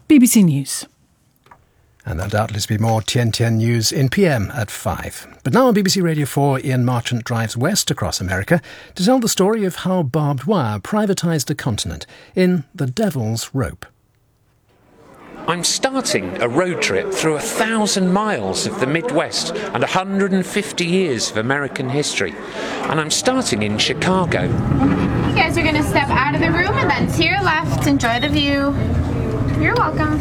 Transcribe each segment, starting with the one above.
BBC News. And there'll doubtless be more Tian news in PM at 5. But now on BBC Radio 4, Ian Marchant drives west across America to tell the story of how barbed wire privatised a continent in The Devil's Rope. I'm starting a road trip through 1,000 miles of the Midwest and 150 years of American history. And I'm starting in Chicago. You guys are going to step out of the room and then to your left, enjoy the view. You're welcome.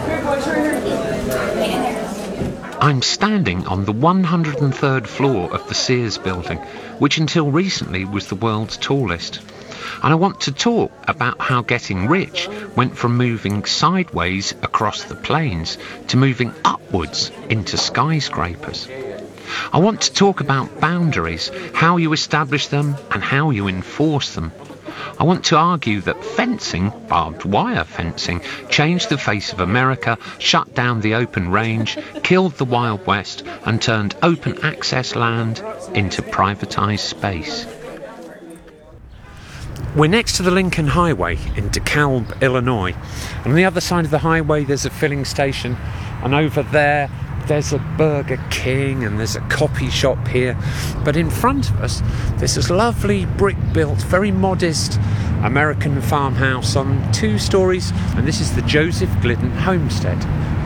I'm standing on the 103rd floor of the Sears building, which until recently was the world's tallest. And I want to talk about how getting rich went from moving sideways across the plains to moving upwards into skyscrapers. I want to talk about boundaries, how you establish them and how you enforce them. I want to argue that fencing, barbed wire fencing, changed the face of America, shut down the open range, killed the Wild West and turned open access land into privatised space. We're next to the Lincoln Highway in DeKalb, Illinois. And on the other side of the highway there's a filling station, and over there there's a Burger King and there's a coffee shop here. But in front of us there's this lovely brick-built, very modest American farmhouse on 2 stories, and this is the Joseph Glidden homestead.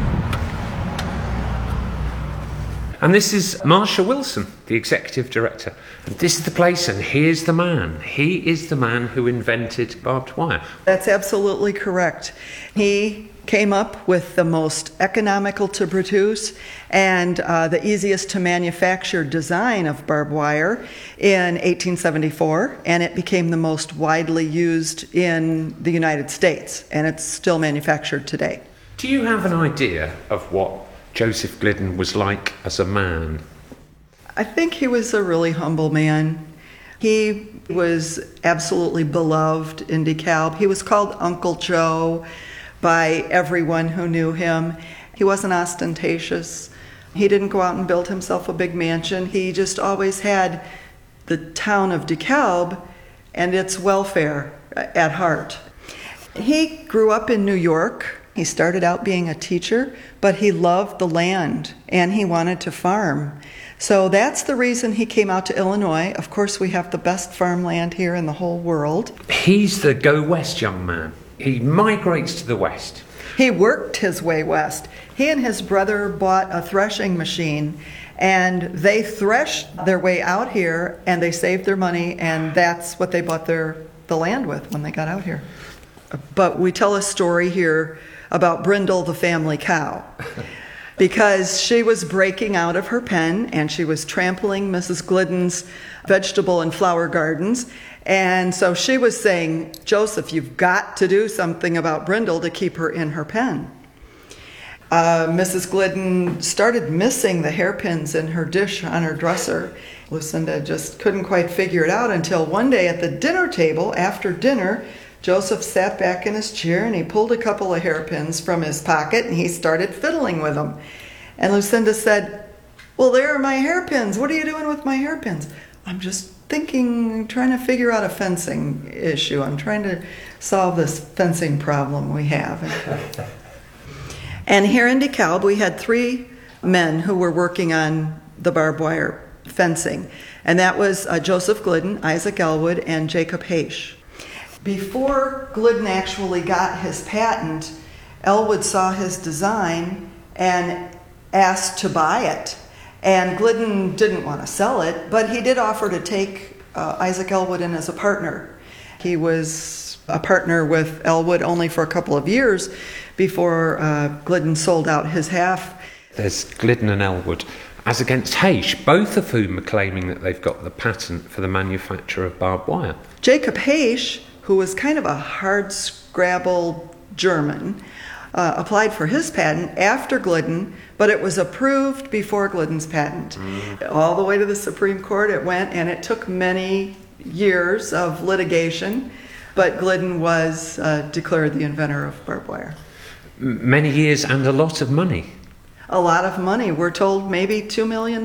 And this is Marsha Wilson, the executive director. And this is the place, and here's the man. He is the man who invented barbed wire. That's absolutely correct. He came up with the most economical to produce and the easiest to manufacture design of barbed wire in 1874, and it became the most widely used in the United States, and it's still manufactured today. Do you have an idea of what Joseph Glidden was like as a man? I think he was a really humble man. He was absolutely beloved in DeKalb. He was called Uncle Joe by everyone who knew him. He wasn't ostentatious. He didn't go out and build himself a big mansion. He just always had the town of DeKalb and its welfare at heart. He grew up in New York. He started out being a teacher, but he loved the land and he wanted to farm. So that's the reason he came out to Illinois. Of course, we have the best farmland here in the whole world. He's the go west young man. He migrates to the west. He worked his way west. He and his brother bought a threshing machine, and they threshed their way out here, and they saved their money, and that's what they bought the land with when they got out here. But we tell a story here about Brindle the family cow, because she was breaking out of her pen and she was trampling Mrs. Glidden's vegetable and flower gardens. And so she was saying, Joseph, you've got to do something about Brindle to keep her in her pen. Mrs. Glidden started missing the hairpins in her dish on her dresser. Lucinda just couldn't quite figure it out until one day at the dinner table, after dinner, Joseph sat back in his chair and he pulled a couple of hairpins from his pocket and he started fiddling with them. And Lucinda said, well, there are my hairpins. What are you doing with my hairpins? I'm just trying to figure out a fencing issue. I'm trying to solve this fencing problem we have. And here in DeKalb, we had 3 men who were working on the barbed wire fencing. And that was Joseph Glidden, Isaac Elwood, and Jacob Haish. Before Glidden actually got his patent, Elwood saw his design and asked to buy it. And Glidden didn't want to sell it, but he did offer to take Isaac Elwood in as a partner. He was a partner with Elwood only for a couple of years before Glidden sold out his half. There's Glidden and Elwood, as against Haish, both of whom are claiming that they've got the patent for the manufacture of barbed wire. Jacob Haish, who was kind of a hard-scrabble German, applied for his patent after Glidden, but it was approved before Glidden's patent. All the way to the Supreme Court it went, and it took many years of litigation, but Glidden was declared the inventor of barbed wire. Many years and a lot of money. A lot of money. We're told maybe $2 million,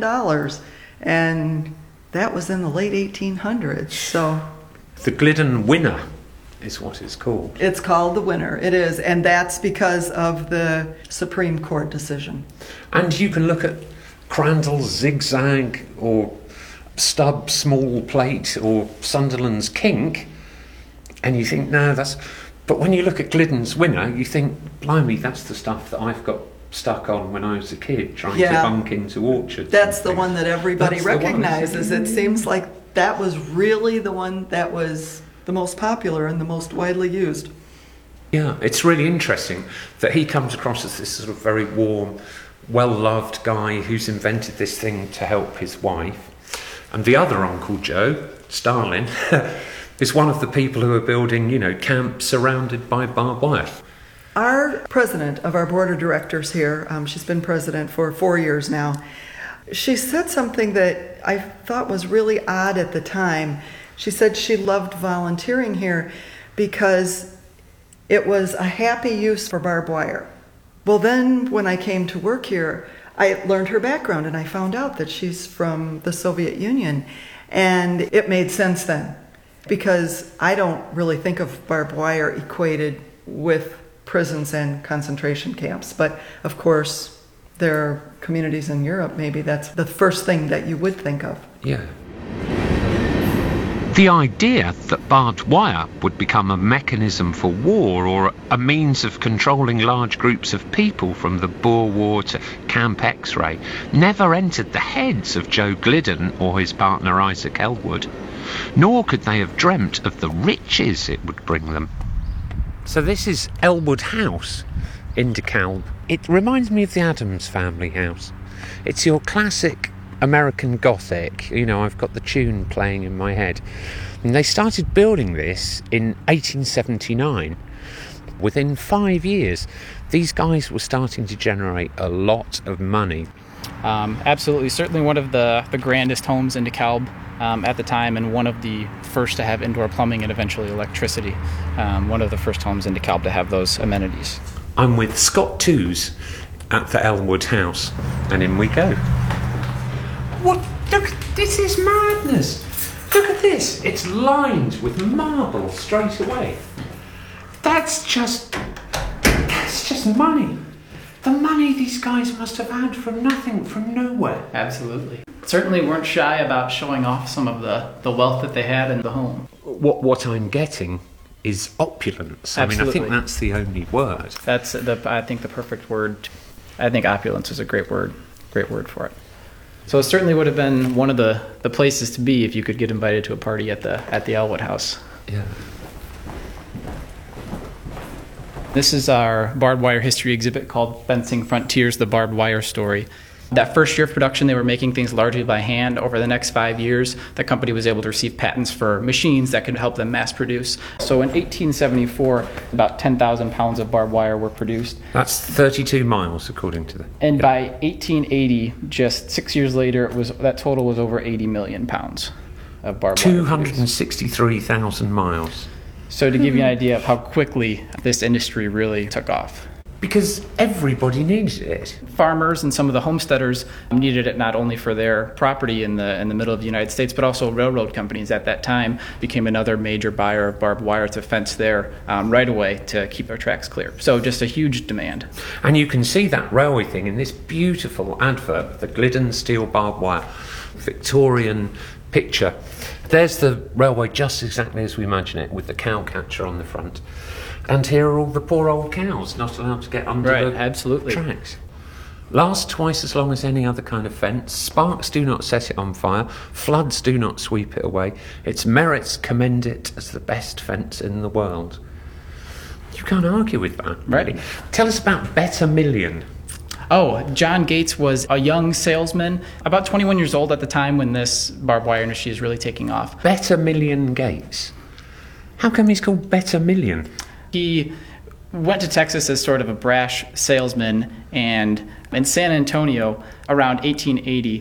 and that was in the late 1800s. So the Glidden winner is what it's called. It's called the Winner. It is, and that's because of the Supreme Court decision. And you can look at Crandall's Zigzag or Stubbs' Small Plate or Sunderland's Kink, and you think, no, that's... But when you look at Glidden's Winner, you think, blimey, that's the stuff that I've got stuck on when I was a kid, trying to bunk into orchards. That's the one that everybody recognizes. It seems like that was really the one that was the most popular and the most widely used. Yeah, it's really interesting that he comes across as this sort of very warm, well-loved guy who's invented this thing to help his wife. And the other Uncle Joe, Stalin, is one of the people who are building, camps surrounded by barbed wire. Our president of our board of directors here, she's been president for 4 years now, she said something that I thought was really odd at the time. She said she loved volunteering here because it was a happy use for barbed wire. Well, then when I came to work here, I learned her background and I found out that she's from the Soviet Union. And it made sense then, because I don't really think of barbed wire equated with prisons and concentration camps. But of course, there are communities in Europe, maybe that's the first thing that you would think of. Yeah. The idea that barbed wire would become a mechanism for war or a means of controlling large groups of people from the Boer War to Camp X-Ray never entered the heads of Joe Glidden or his partner Isaac Elwood, nor could they have dreamt of the riches it would bring them. So this is Elwood House in DeKalb. It reminds me of the Addams Family house. It's your classic American Gothic. I've got the tune playing in my head. And they started building this in 1879. Within 5 years, these guys were starting to generate a lot of money. Absolutely. Certainly one of the grandest homes in DeKalb at the time, and one of the first to have indoor plumbing and eventually electricity. One of the first homes in DeKalb to have those amenities. I'm with Scott Toos at the Elwood House, and in we go. What? Look, this is madness. Look at this. It's lined with marble straight away. That's just money. The money these guys must have had from nothing, from nowhere. Absolutely. Certainly weren't shy about showing off some of the wealth that they had in the home. What I'm getting is opulence. Absolutely. I think that's the only word. That's I think the perfect word. I think opulence is a great word for it. So it certainly would have been one of the places to be if you could get invited to a party at the Elwood House. Yeah. This is our barbed wire history exhibit called Fencing Frontiers, the Barbed Wire Story. That first year of production, they were making things largely by hand. Over the next 5 years, the company was able to receive patents for machines that could help them mass produce. So in 1874, about 10,000 pounds of barbed wire were produced. That's 32 miles, according to the... And by 1880, just 6 years later, that total was over 80 million pounds of barbed wire. 263,000 miles. So to give you an idea of how quickly this industry really took off. Because everybody needed it. Farmers and some of the homesteaders needed it not only for their property in the middle of the United States, but also railroad companies at that time became another major buyer of barbed wire to fence their right away to keep their tracks clear. So just a huge demand. And you can see that railway thing in this beautiful advert, the Glidden steel barbed wire, Victorian picture. There's the railway just exactly as we imagine it, with the cow catcher on the front. And here are all the poor old cows not allowed to get under the tracks. Lasts twice as long as any other kind of fence. Sparks do not set it on fire. Floods do not sweep it away. Its merits commend it as the best fence in the world. You can't argue with that, really. Right. Tell us about Better Million. Oh, John Gates was a young salesman, about 21 years old at the time when this barbed wire industry is really taking off. Better Million Gates. How come he's called Better Million? He went to Texas as sort of a brash salesman, and in San Antonio around 1880,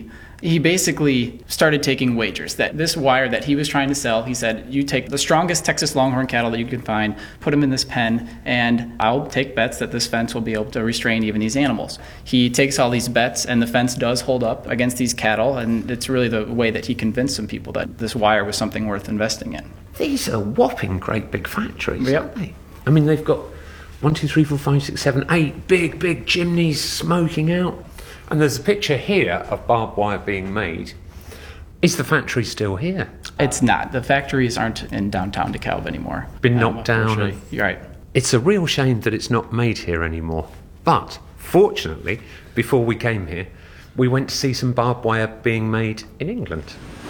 He basically started taking wagers that this wire that he was trying to sell, he said, you take the strongest Texas Longhorn cattle that you can find, put them in this pen, and I'll take bets that this fence will be able to restrain even these animals. He takes all these bets, and the fence does hold up against these cattle, and it's really the way that he convinced some people that this wire was something worth investing in. These are whopping great big factories, Yep. aren't they? I mean, they've got 1, 2, 3, 4, 5, 6, 7, 8 big chimneys smoking out. And there's a picture here of barbed wire being made. Is the factory still here? It's not. The factories aren't in downtown DeKalb anymore. Been knocked down. Unfortunately. You're right. It's a real shame that it's not made here anymore. But, fortunately, before we came here, we went to see some barbed wire being made in England.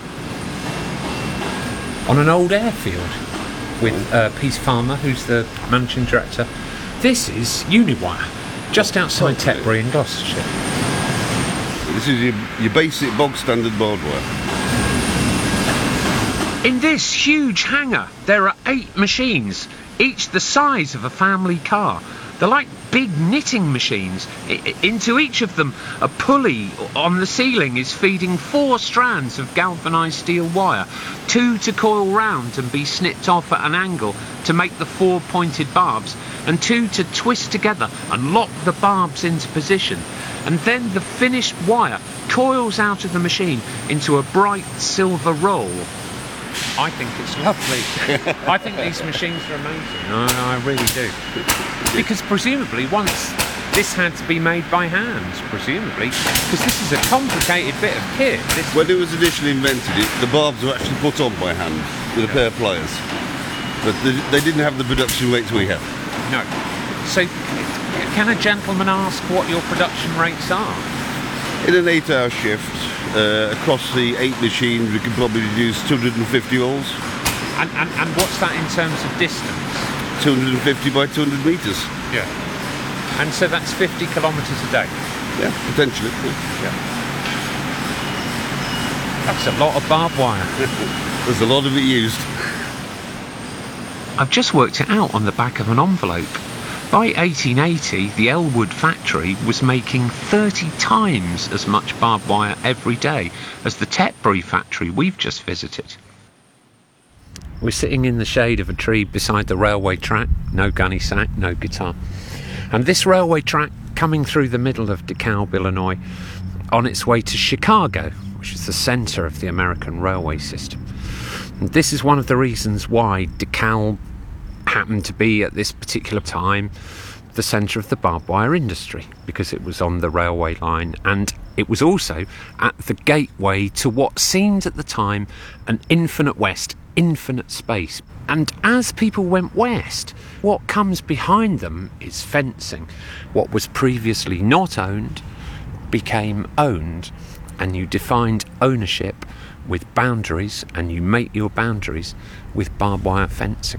On an old airfield with Peace Farmer, who's the managing director. This is Uniwire, just outside Tetbury in Gloucestershire. This is your basic bog standard barbed wire. In this huge hangar, there are 8 machines, each the size of a family car. They're like big knitting machines. Into each of them, a pulley on the ceiling is feeding 4 strands of galvanised steel wire, 2 to coil round and be snipped off at an angle to make the 4 pointed barbs, and 2 to twist together and lock the barbs into position. And then the finished wire coils out of the machine into a bright silver roll. I think it's lovely. I think these machines are amazing. I really do. Because presumably once this had to be made by hand, presumably, because this is a complicated bit of kit. When it was initially invented, the barbs were actually put on by hand with a pair of pliers. But they didn't have the production rates we have. No. So, can a gentleman ask what your production rates are? In an 8-hour shift, across the 8 machines, we can probably produce 250 rolls. And what's that in terms of distance? 250 by 200 metres. Yeah. And so that's 50 kilometres a day? Yeah, potentially. Yeah. That's a lot of barbed wire. There's a lot of it used. I've just worked it out on the back of an envelope. By 1880, the Elwood factory was making 30 times as much barbed wire every day as the Tetbury factory we've just visited. We're sitting in the shade of a tree beside the railway track, no gunny sack, no guitar. And this railway track coming through the middle of DeKalb, Illinois, on its way to Chicago, which is the centre of the American railway system. And this is one of the reasons why DeKalb happened to be at this particular time the centre of the barbed wire industry, because it was on the railway line, and it was also at the gateway to what seemed at the time an infinite west, infinite space. And as people went west, what comes behind them is fencing. What was previously not owned became owned, and you defined ownership with boundaries, and you make your boundaries with barbed wire fencing.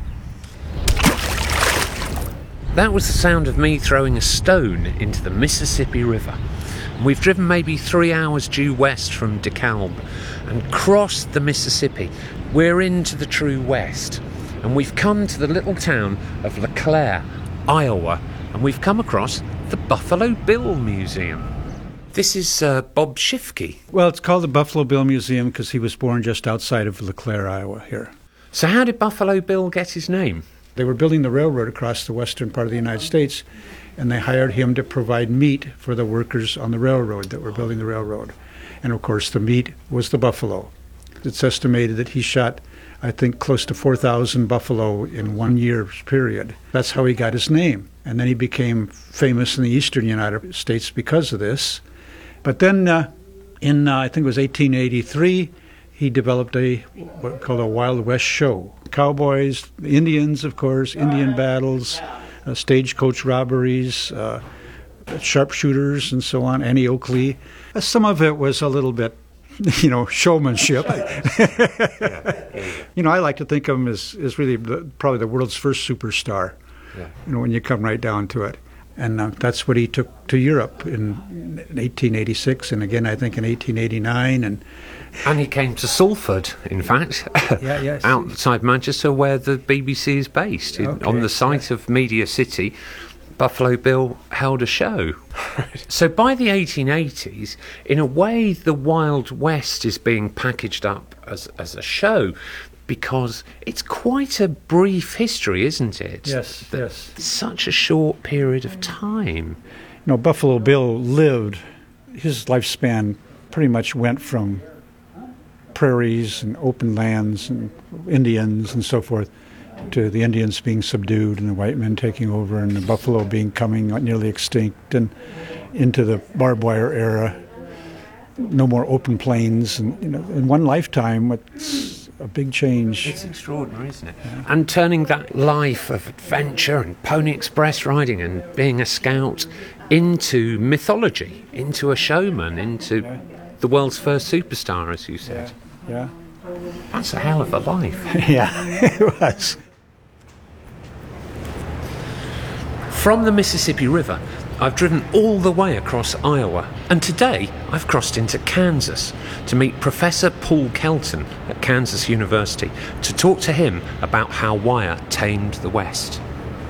That was the sound of me throwing a stone into the Mississippi River. We've driven maybe 3 hours due west from DeKalb and crossed the Mississippi. We're into the true west, and we've come to the little town of LeClaire, Iowa, and we've come across the Buffalo Bill Museum. This is Bob Schiffke. Well, it's called the Buffalo Bill Museum because he was born just outside of LeClaire, Iowa, here. So how did Buffalo Bill get his name? They were building the railroad across the western part of the United States, and they hired him to provide meat for the workers on the railroad that were building the railroad. And, of course, the meat was the buffalo. It's estimated that he shot, I think, close to 4,000 buffalo in 1 year's period. That's how he got his name. And then he became famous in the eastern United States because of this. But then in, I think it was 1883, he developed what called a Wild West show. Cowboys, Indians, of course, Indian battles, stagecoach robberies, sharpshooters, and so on, Annie Oakley. Some of it was a little bit, showmanship. I like to think of him as really probably the world's first superstar, when you come right down to it. And that's what he took to Europe in 1886, and again, I think, in 1889. And he came to Salford, in fact, outside Manchester, where the BBC is based, on the site of Media City. Buffalo Bill held a show. So by the 1880s, in a way, the Wild West is being packaged up as a show, because it's quite a brief history, isn't it? Yes, yes. Such a short period of time. Buffalo Bill lived, his lifespan pretty much went from prairies and open lands and Indians and so forth, to the Indians being subdued and the white men taking over, and the buffalo becoming nearly extinct, and into the barbed wire era. No more open plains, and in one lifetime, it's a big change. It's extraordinary, isn't it? Yeah. And turning that life of adventure and Pony Express riding and being a scout into mythology, into a showman, into the world's first superstar, as you said. Yeah. That's a hell of a life. Yeah, it was. From the Mississippi River, I've driven all the way across Iowa, and today I've crossed into Kansas to meet Professor Paul Kelton at Kansas University to talk to him about how wire tamed the West.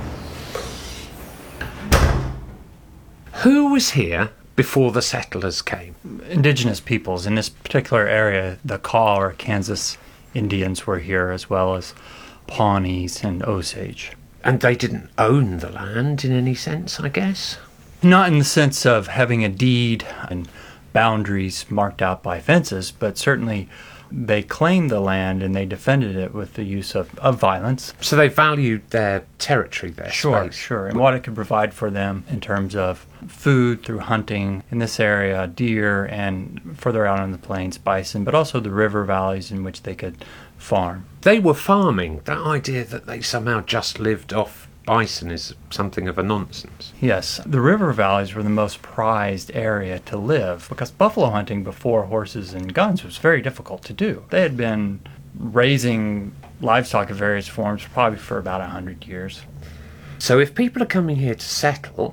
Who was here before the settlers came? Indigenous peoples. In this particular area, the Kaw or Kansas Indians were here, as well as Pawnees and Osage. And they didn't own the land in any sense, I guess? Not in the sense of having a deed and boundaries marked out by fences, but certainly they claimed the land and they defended it with the use of violence. So they valued their territory, their space. Sure. And what it could provide for them in terms of food through hunting in this area, deer, and further out on the plains, bison, but also the river valleys in which they could farm. They were farming. That idea that they somehow just lived off bison is something of a nonsense. Yes, the river valleys were the most prized area to live because buffalo hunting before horses and guns was very difficult to do. They had been raising livestock in various forms probably for about 100 years. So if people are coming here to settle,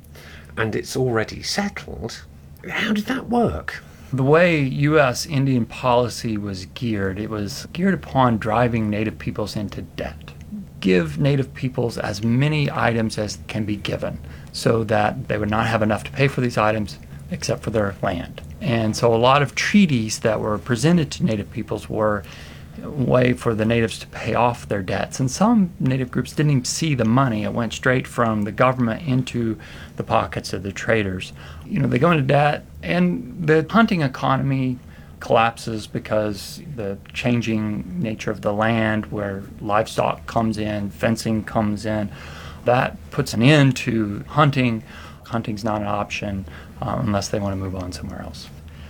and it's already settled, how did that work? The way U.S. Indian policy was geared, it was geared upon driving Native peoples into debt. Give Native peoples as many items as can be given so that they would not have enough to pay for these items except for their land. And so a lot of treaties that were presented to Native peoples were a way for the natives to pay off their debts. And some Native groups didn't even see the money. It went straight from the government into the pockets of the traders. They go into debt, and the hunting economy collapses because the changing nature of the land, where livestock comes in, fencing comes in, that puts an end to hunting. Hunting's not an option unless they want to move on somewhere else.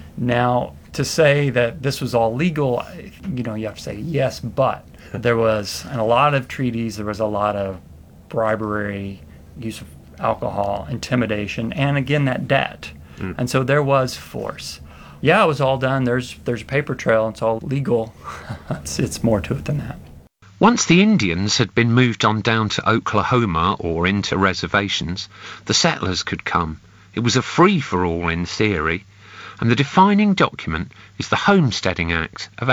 Now, to say that this was all legal, you have to say yes, but there was, in a lot of treaties, there was a lot of bribery, use of alcohol, intimidation, and again, that debt. And so there was force. Yeah, it was all done. There's a paper trail. It's all legal. It's more to it than that. Once the Indians had been moved on down to Oklahoma or into reservations, the settlers could come. It was a free-for-all in theory, and the defining document is the Homesteading Act of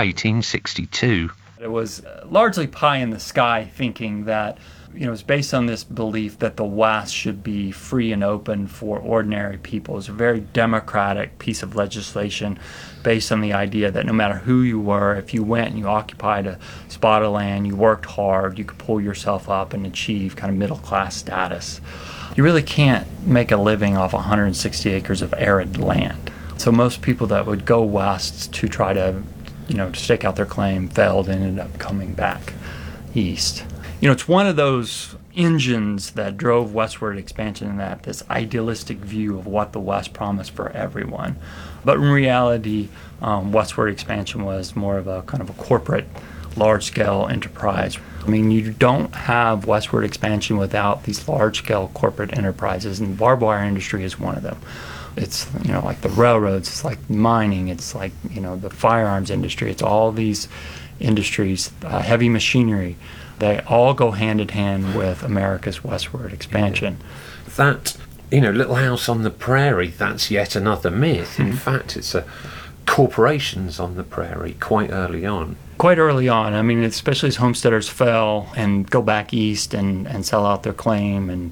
1862. It was largely pie in the sky thinking that it was based on this belief that the West should be free and open for ordinary people. It was a very democratic piece of legislation based on the idea that no matter who you were, if you went and you occupied a spot of land, you worked hard, you could pull yourself up and achieve kind of middle-class status. You really can't make a living off 160 acres of arid land. So most people that would go west to try to, to stake out their claim failed and ended up coming back east. It's one of those engines that drove westward expansion, and that this idealistic view of what the West promised for everyone. But in reality, westward expansion was more of a kind of a corporate, large-scale enterprise. You don't have westward expansion without these large-scale corporate enterprises, and the barbed wire industry is one of them. It's, like the railroads, it's like mining, it's like, the firearms industry, it's all these industries, heavy machinery. They all go hand in hand with America's westward expansion. That, Little House on the Prairie, that's yet another myth. In fact, it's corporations on the prairie quite early on. Quite early on. Especially as homesteaders fell and go back east and sell out their claim and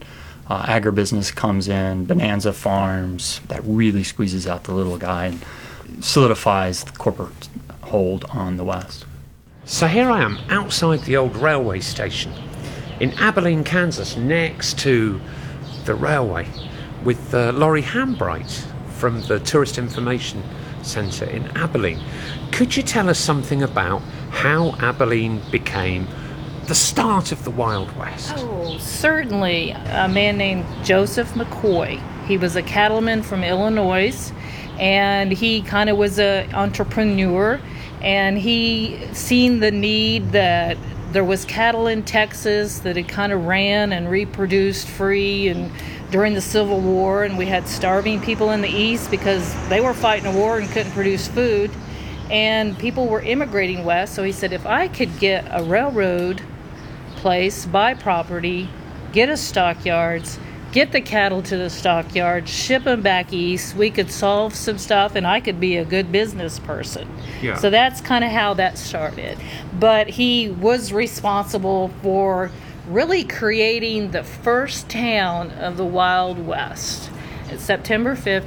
agribusiness comes in, Bonanza Farms, that really squeezes out the little guy and solidifies the corporate hold on the West. So here I am outside the old railway station in Abilene, Kansas, next to the railway, with Laurie Hambright from the Tourist Information Centre in Abilene. Could you tell us something about how Abilene became the start of the Wild West? Oh, certainly. A man named Joseph McCoy. He was a cattleman from Illinois, and he kind of was an entrepreneur, and he seen the need that there was cattle in Texas that had kind of ran and reproduced free and during the Civil War, and we had starving people in the East because they were fighting a war and couldn't produce food, and people were immigrating west. So he said, if I could get a railroad place, buy property, get us stockyards, get the cattle to the stockyards, ship them back east, we could solve some stuff, and I could be a good business person. Yeah. So that's kind of how that started. But he was responsible for really creating the first town of the Wild West. It's September 5th,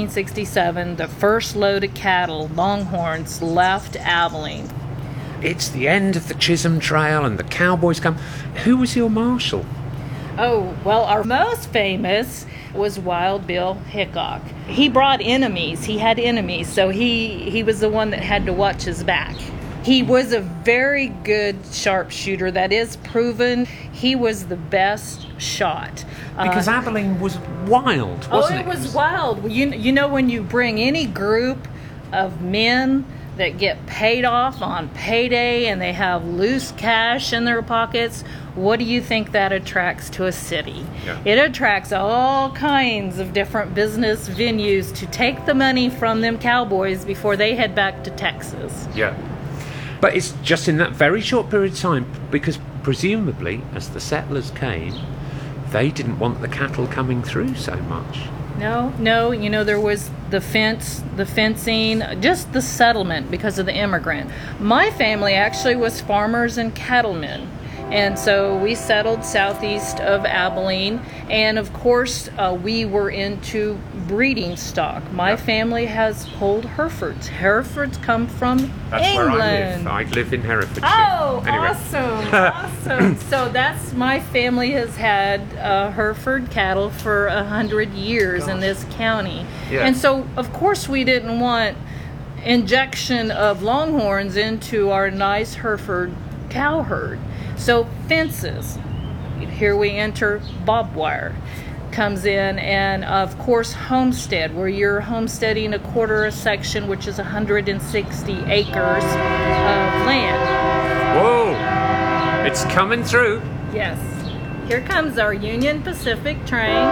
1867, the first load of cattle, Longhorns, left Abilene. It's the end of the Chisholm Trail and the cowboys come. Who was your marshal? Oh, well, our most famous was Wild Bill Hickok. He brought enemies. He had enemies, so he was the one that had to watch his back. He was a very good sharpshooter. That is proven. He was the best shot. Because Abilene was wild, wasn't it? Oh, it was wild. You know, when you bring any group of men that get paid off on payday and they have loose cash in their pockets, what do you think that attracts to a city? Yeah. It attracts all kinds of different business venues to take the money from them cowboys before they head back to Texas. Yeah. But it's just in that very short period of time, because presumably, as the settlers came, they didn't want the cattle coming through so much. No, you know, there was the fencing, just the settlement because of the immigrant. My family actually was farmers and cattlemen. And so we settled southeast of Abilene, and of course we were into breeding stock. My family has old Herefords. Herefords come from That's England. where I live in Herefordshire. Oh, anyway. awesome. So that's, my family has had Hereford cattle for 100 years in this county. Yeah. And so of course we didn't want injection of Longhorns into our nice Hereford cow herd. So fences, here we enter barbed wire, comes in, and of course homestead, where you're homesteading a quarter a section, which is 160 acres of land. Whoa! It's coming through. Yes. Here comes our Union Pacific train.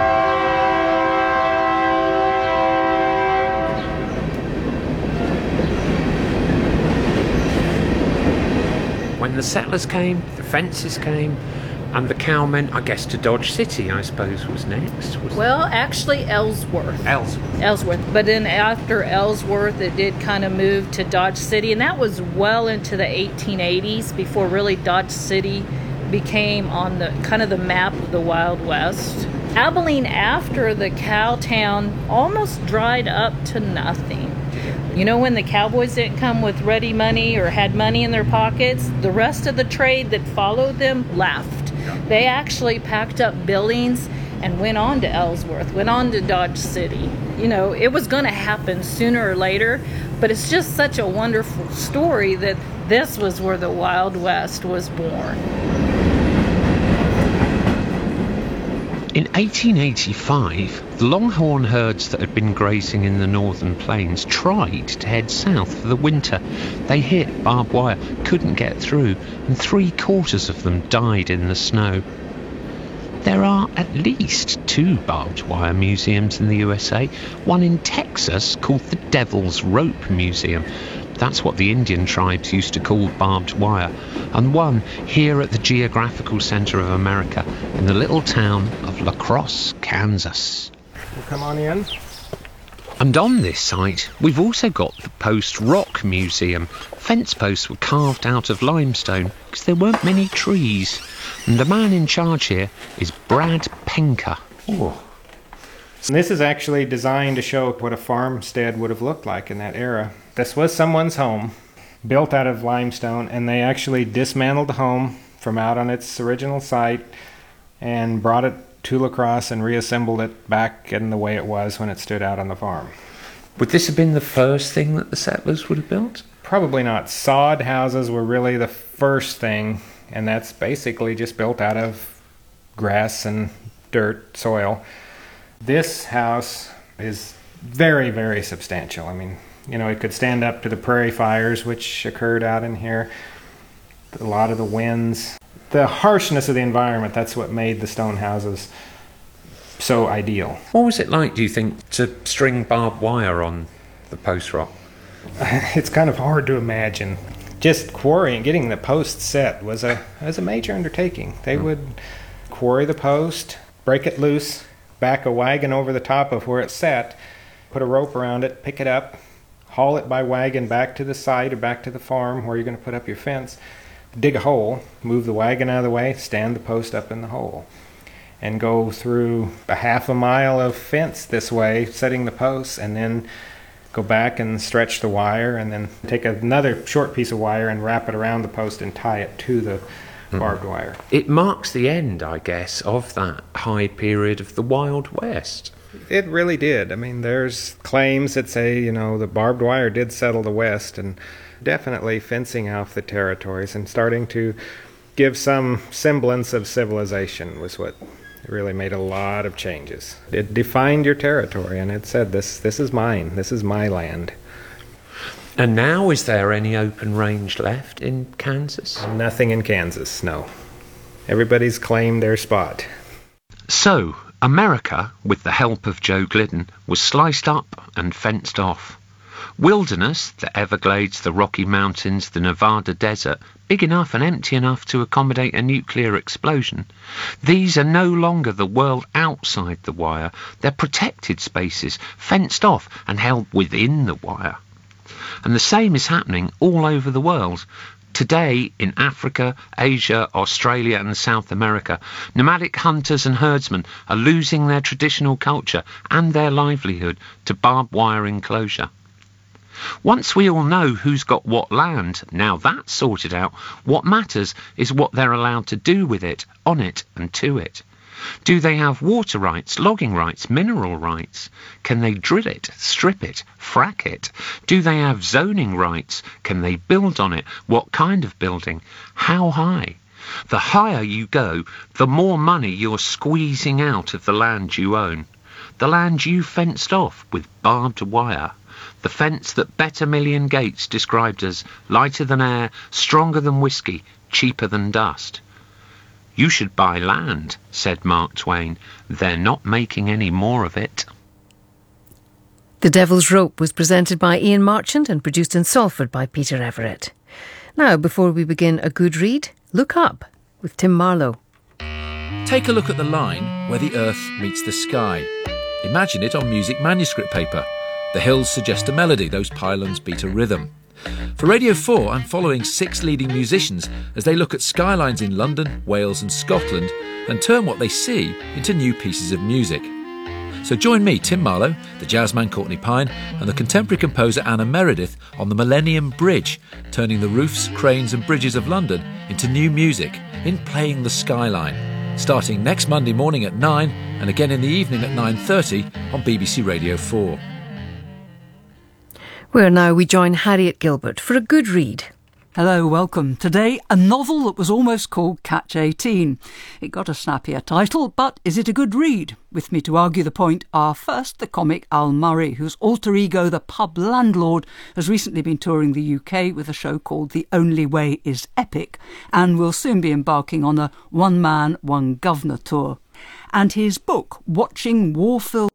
When the settlers came, the fences came, and the cowmen, I guess, to Dodge City, I suppose, was next. Well, actually Ellsworth. Ellsworth. But then after Ellsworth, it did kind of move to Dodge City, and that was well into the 1880s before really Dodge City became on the kind of the map of the Wild West. Abilene, after the cow town, almost dried up to nothing. You know, when the cowboys didn't come with ready money or had money in their pockets, the rest of the trade that followed them left. They actually packed up buildings and went on to Ellsworth, went on to Dodge City. You know, it was going to happen sooner or later, but it's just such a wonderful story that this was where the Wild West was born. In 1885, the longhorn herds that had been grazing in the northern plains tried to head south for the winter. They hit barbed wire, couldn't get through, and 3/4 of them died in the snow. There are at least 2 barbed wire museums in the USA, one in Texas called the Devil's Rope Museum. That's what the Indian tribes used to call barbed wire. And one here at the Geographical Center of America in the little town of La Crosse, Kansas. We'll come on in. And on this site, we've also got the Post Rock Museum. Fence posts were carved out of limestone because there weren't many trees. And the man in charge here is Brad Penker. Oh. And this is actually designed to show what a farmstead would have looked like in that era. This was someone's home, built out of limestone, and they actually dismantled the home from out on its original site and brought it to La Crosse and reassembled it back in the way it was when it stood out on the farm. Would this have been the first thing that the settlers would have built? Probably not. Sod houses were really the first thing, and that's basically just built out of grass and dirt, soil. This house is very, very substantial. I mean, you know, it could stand up to the prairie fires which occurred out in here, a lot of the winds. The harshness of the environment, that's what made the stone houses so ideal. What was it like, do you think, to string barbed wire on the post rock? It's kind of hard to imagine. Just quarrying, getting the post set was a major undertaking. They would quarry the post, break it loose, back a wagon over the top of where it's set, put a rope around it, pick it up, haul it by wagon back to the site or back to the farm where you're going to put up your fence, dig a hole, move the wagon out of the way, stand the post up in the hole, and go through a half a mile of fence this way, setting the posts, and then go back and stretch the wire, and then take another short piece of wire and wrap it around the post and tie it to the barbed wire. It marks the end, I guess, of that high period of the Wild West. It really did. I mean, there's claims that say, you know, the barbed wire did settle the West, and definitely fencing off the territories and starting to give some semblance of civilization was what really made a lot of changes. It defined your territory, and it said, this is mine, this is my land. And now, is there any open range left in Kansas? Nothing in Kansas, no. Everybody's claimed their spot. So, America, with the help of Joe Glidden, was sliced up and fenced off. Wilderness, the Everglades, the Rocky Mountains, the Nevada desert, big enough and empty enough to accommodate a nuclear explosion. These are no longer the world outside the wire. They're protected spaces, fenced off and held within the wire. And the same is happening all over the world. Today, in Africa, Asia, Australia and South America, nomadic hunters and herdsmen are losing their traditional culture and their livelihood to barbed wire enclosure. Once we all know who's got what land, now that's sorted out, what matters is what they're allowed to do with it, on it and to it. Do they have water rights, logging rights, mineral rights? Can they drill it, strip it, frack it? Do they have zoning rights? Can they build on it? What kind of building? How high? The higher you go, the more money you're squeezing out of the land you own. The land you fenced off with barbed wire. The fence that Bette Million Gates described as lighter than air, stronger than whiskey, cheaper than dust. You should buy land, said Mark Twain. They're not making any more of it. The Devil's Rope was presented by Ian Marchant and produced in Salford by Peter Everett. Now, before we begin a good read, Look Up with Tim Marlowe. Take a look at the line where the earth meets the sky. Imagine it on music manuscript paper. The hills suggest a melody, those pylons beat a rhythm. For Radio 4, I'm following 6 leading musicians as they look at skylines in London, Wales and Scotland and turn what they see into new pieces of music. So join me, Tim Marlowe, the jazzman Courtney Pine and the contemporary composer Anna Meredith on the Millennium Bridge, turning the roofs, cranes and bridges of London into new music in Playing the Skyline, starting next Monday morning at 9 and again in the evening at 9:30 on BBC Radio 4. Where now we join Harriet Gilbert for a good read. Hello, welcome. Today, a novel that was almost called Catch 18. It got a snappier title, but is it a good read? With me to argue the point are first the comic Al Murray, whose alter ego, the pub landlord, has recently been touring the UK with a show called The Only Way is Epic, and will soon be embarking on a one-man, one-governor tour. And his book, Watching War-Filled